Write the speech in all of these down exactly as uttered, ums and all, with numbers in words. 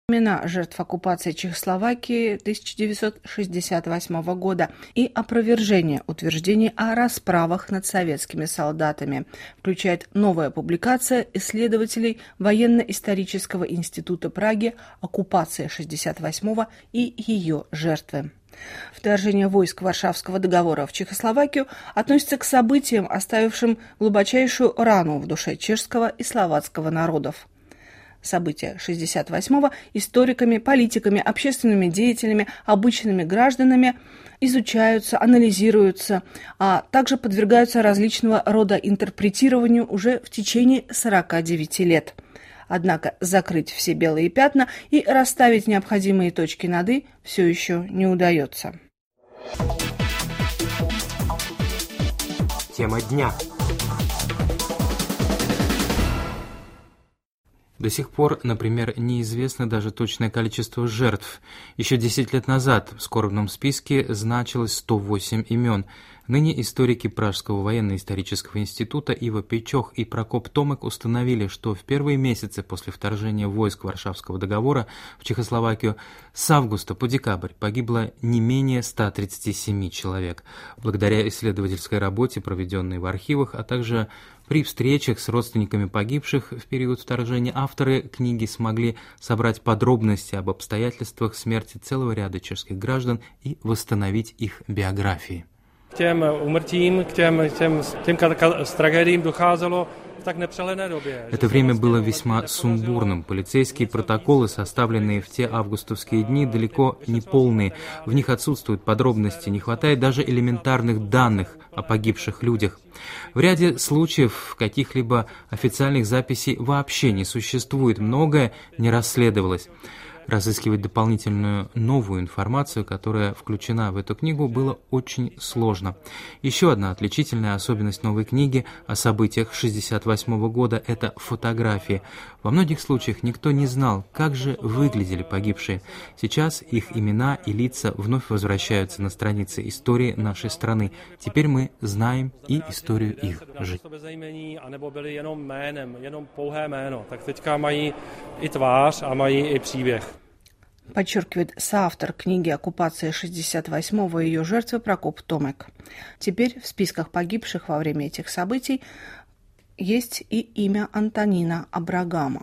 имена жертв оккупации Чехословакии тысяча девятьсот шестьдесят восьмого года и опровержение утверждений о расправах над советскими солдатами, включает новая публикация исследователей Военно-исторического института Праги «Оккупация шестьдесят восьмого и ее жертвы». Вторжение войск Варшавского договора в Чехословакию относится к событиям, оставившим глубочайшую рану в душе чешского и словацкого народов. События шестьдесят восьмого историками, политиками, общественными деятелями, обычными гражданами изучаются, анализируются, а также подвергаются различного рода интерпретированию уже в течение сорока девяти лет. Однако закрыть все белые пятна и расставить необходимые точки над «и» все еще не удается. Тема дня. До сих пор, например, неизвестно даже точное количество жертв. Еще десять лет назад в скорбном списке значилось сто восемь имен. Ныне историки Пражского военно-исторического института Ива Пейчох и Прокоп Томек установили, что в первые месяцы после вторжения войск Варшавского договора в Чехословакию с августа по декабрь погибло не менее ста тридцати семи человек. Благодаря исследовательской работе, проведенной в архивах, а также при встречах с родственниками погибших в период вторжения, авторы книги смогли собрать подробности об обстоятельствах смерти целого ряда чешских граждан и восстановить их биографии. К тем умертвím, к тем, тем, тем трагедиям доходило в так непřehledné době. Это время было весьма сумбурным. Полицейские протоколы, составленные в те августовские дни, далеко не полные. В них отсутствуют подробности, не хватает даже элементарных данных о погибших людях. В ряде случаев каких-либо официальных записей вообще не существует, многое не расследовалось. Разыскивать дополнительную новую информацию, которая включена в эту книгу, было очень сложно. Еще одна отличительная особенность новой книги о событиях шестьдесят восьмого года – это фотографии. Во многих случаях никто не знал, как же выглядели погибшие. Сейчас их имена и лица вновь возвращаются на страницы истории нашей страны. Теперь мы знаем и историю их жизни. Подчеркивает соавтор книги «Оккупация шестьдесят восьмого» и ее жертвы Прокоп Томек. Теперь в списках погибших во время этих событий есть и имя Антонина Абрагама.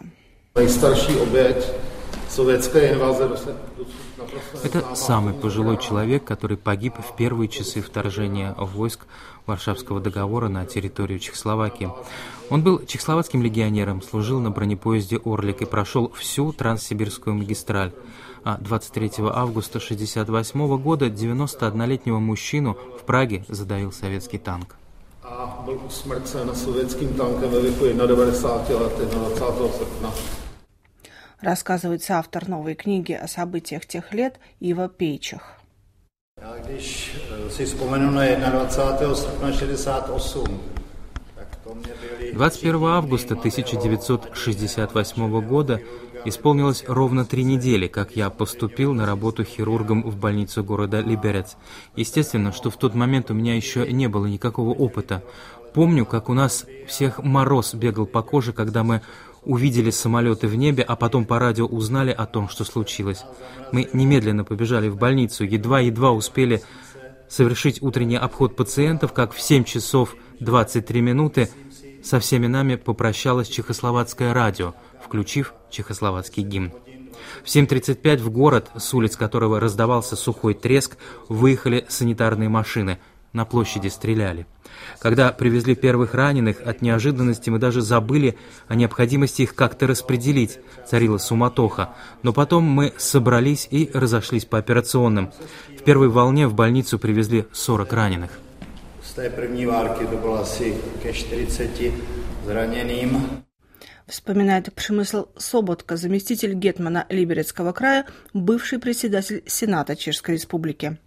Это самый пожилой человек, который погиб в первые часы вторжения войск Варшавского договора на территорию Чехословакии. Он был чехословацким легионером, служил на бронепоезде «Орлик» и прошел всю Транссибирскую магистраль. А двадцать третьего августа шестьдесят восьмого года девяностооднолетнего мужчину в Праге задавил советский танк. А был усмрцен советским танком во веку девяноста лет двадцатого српна. Рассказывает соавтор новой книги о событиях тех лет Ива Пейчох. Když si vzpomenu na двадцатого српна шестьдесят восемь, двадцать первого августа тысяча девятьсот шестьдесят восьмого года исполнилось ровно три недели, как я поступил на работу хирургом в больницу города Либерец. Естественно, что в тот момент у меня еще не было никакого опыта. Помню, как у нас всех мороз бегал по коже, когда мы увидели самолеты в небе, а потом по радио узнали о том, что случилось. Мы немедленно побежали в больницу, едва-едва успели совершить утренний обход пациентов, как в семь часов двадцать три минуты со всеми нами попрощалось чехословацкое радио, включив чехословацкий гимн. В семь тридцать пять в город, с улиц которого раздавался сухой треск, выехали санитарные машины. На площади стреляли. Когда привезли первых раненых, от неожиданности мы даже забыли о необходимости их как-то распределить. Царила суматоха. Но потом мы собрались и разошлись по операционным. В первой волне в больницу привезли сорок раненых. С той первой варки это было asi ke čtyřiceti zraněným. Вспоминает Przemysl Sobotka, заместитель гетмана Либерецкого края, бывший председатель Сената Чешской Республики.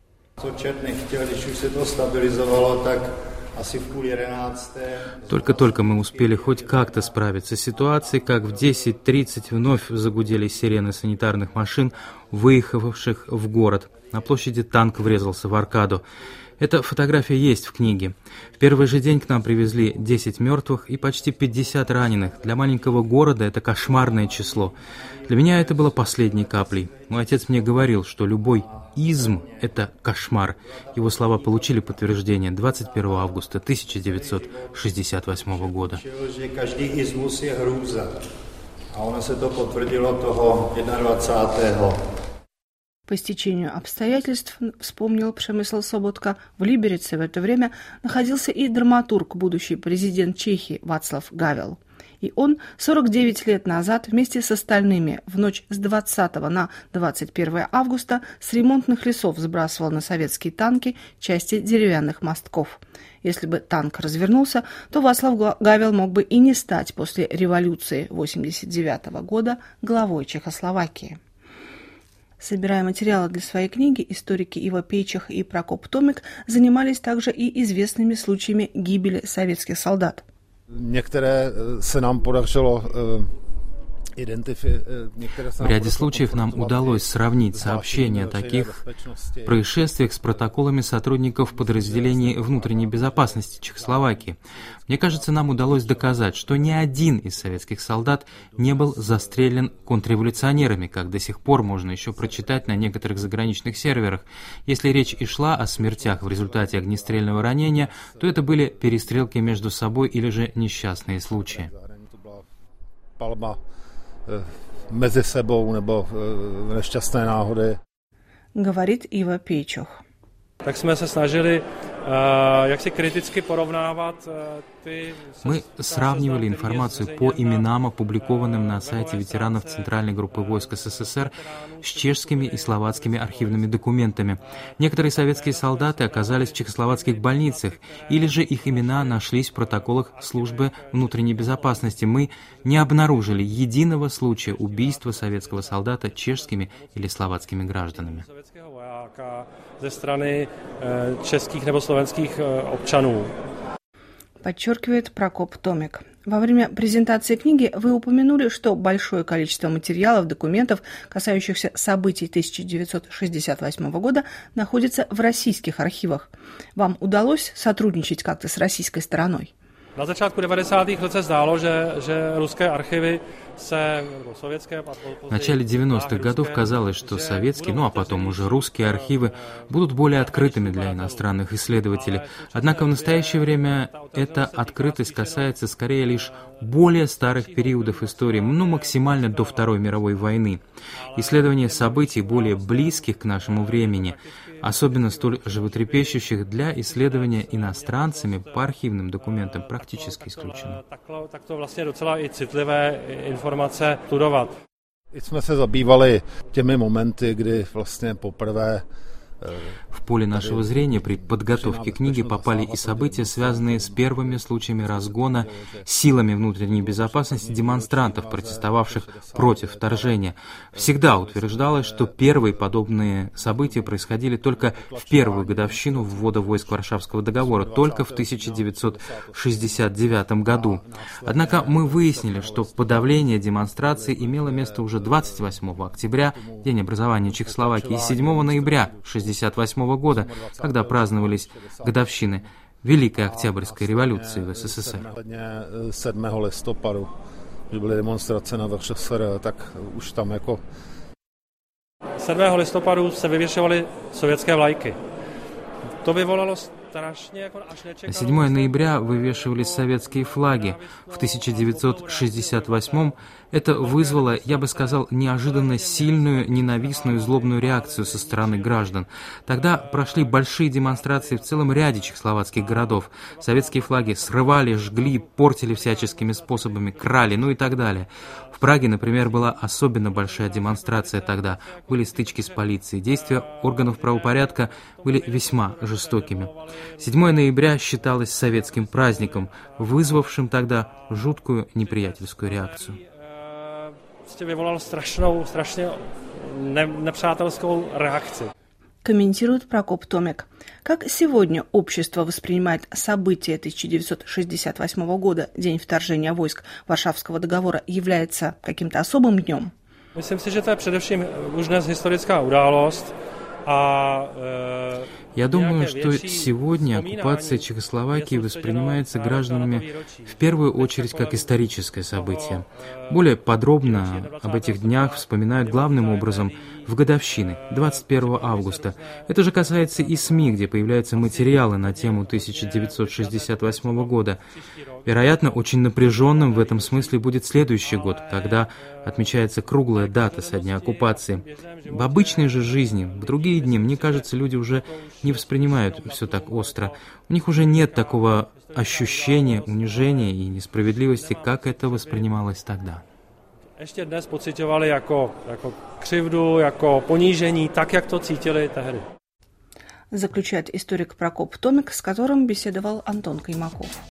Только-только мы успели хоть как-то справиться с ситуацией, как в десять тридцать вновь загудели сирены санитарных машин, выехавших в город. На площади танк врезался в аркаду. Эта фотография есть в книге. В первый же день к нам привезли десять мертвых и почти пятьдесят раненых. Для маленького города это кошмарное число. Для меня это было последней каплей. Мой отец мне говорил, что любой изм – это кошмар. Его слова получили подтверждение двадцать первого августа тысяча девятьсот шестьдесят восьмого года. Každý izmus je hrůza. A ono se to potvrdilo toho jednadvacátého По стечению обстоятельств, вспомнил Przemysl Sobotka, в Либерице в это время находился и драматург, будущий президент Чехии Václav Havel. И он сорок девять лет назад вместе с остальными в ночь с двадцатого на двадцать первое августа с ремонтных лесов сбрасывал на советские танки части деревянных мостков. Если бы танк развернулся, то Václav Havel мог бы и не стать после революции восемьдесят девятого года главой Чехословакии. Собирая материалы для своей книги, историки Ivo Peichach и Прокоп Томик занимались также и известными случаями гибели советских солдат. Některé se nám podařilo В ряде случаев нам удалось сравнить сообщения о таких происшествиях с протоколами сотрудников подразделений внутренней безопасности Чехословакии. Мне кажется, нам удалось доказать, что ни один из советских солдат не был застрелен контрреволюционерами, как до сих пор можно еще прочитать на некоторых заграничных серверах. Если речь и шла о смертях в результате огнестрельного ранения, то это были перестрелки между собой или же несчастные случаи. Mezi sebou nebo nešťastné náhody. Говорит Ivo Peichach. Tak jsme se snažili jak si kriticky porovnávat ty... Мы сравнивали информацию по именам, опубликованным на сайте ветеранов Центральной группы войск СССР, с чешскими и словацкими архивными документами. Некоторые советские солдаты оказались в чехословацких больницах, или же их имена нашлись в протоколах службы внутренней безопасности. Мы не обнаружили единого случая убийства советского солдата чешскими или словацкими гражданами. Ze strany českých nebo slovenských občanů. Подчеркивает Прокоп Томик. Во время презентации книги вы упомянули, что большое количество материалов, документов, касающихся событий тысяча девятьсот шестьдесят восьмого года, находится в российских архивах. Вам удалось сотрудничать как-то с российской стороной? Na začátku devadesátých let se zdálo, že, že ruské archivy se, nebo sovětské... В начале девяностых годов казалось, что советские, ну а потом уже русские архивы будут более открытыми для иностранных исследователей. Однако в настоящее время эта открытость касается скорее лишь более старых периодов истории, ну максимально до Второй мировой войны. Исследование событий более близких к нашему времени, особенно столь животрепещущих для исследования иностранцами по архивным документам, практически исключено. Tak to vlastně docela i citlivé informace studovat. Jsme se zabývali těmi momenty, kdy vlastně poprvé В поле нашего зрения при подготовке книги попали и события, связанные с первыми случаями разгона силами внутренней безопасности демонстрантов, протестовавших против вторжения. Всегда утверждалось, что первые подобные события происходили только в первую годовщину ввода войск Варшавского договора, только в тысяча девятьсот шестьдесят девятом году. Однако мы выяснили, что подавление демонстраций имело место уже двадцать восьмого октября, день образования Чехословакии, и седьмого ноября тысяча девятьсот шестьдесят восьмого года, когда праздновались годовщины Великой Октябрьской революции в СССР. седьмого листопада byly demonstrace na V Š S R, tak už tam jako sedmého listopadu se vyvěšovaly sovětské vlajky. To vyvolalo седьмого ноября вывешивались советские флаги. В тысяча девятьсот шестьдесят восьмом это вызвало, я бы сказал, неожиданно сильную, ненавистную и злобную реакцию со стороны граждан. Тогда прошли большие демонстрации в целом ряде чехословацких городов. Советские флаги срывали, жгли, портили всяческими способами, крали, ну и так далее. В Праге, например, была особенно большая демонстрация тогда. Были стычки с полицией. Действия органов правопорядка были весьма жестокими. седьмого ноября считалось советским праздником, вызвавшим тогда жуткую неприятельскую реакцию. Vyvolal strašnou, strašně ne, nepřátelskou reakci. Комментирует Прокоп Томик. Как сегодня общество воспринимает события тысяча девятьсот шестьдесят восьмого года, день вторжения войск Варшавского договора, является каким-то особым днем? Myslím si, že to je především už dnes historická událost. A, e... Я думаю, что сегодня оккупация Чехословакии воспринимается гражданами в первую очередь как историческое событие. Более подробно об этих днях вспоминают главным образом в годовщины, двадцать первого августа. Это же касается и СМИ, где появляются материалы на тему тысяча девятьсот шестьдесят восьмого года. Вероятно, очень напряженным в этом смысле будет следующий год, когда отмечается круглая дата со дня оккупации. В обычной же жизни, в другие дни, мне кажется, люди уже не воспринимают все так остро. У них уже нет такого ощущения унижения и несправедливости, как это воспринималось тогда. Ještě dnes pociťovali jako, jako křivdu, jako ponížení, tak, jak to cítili tehdy. Заключает историк Прокоп Томик, с которым беседовал Антон Каймаков.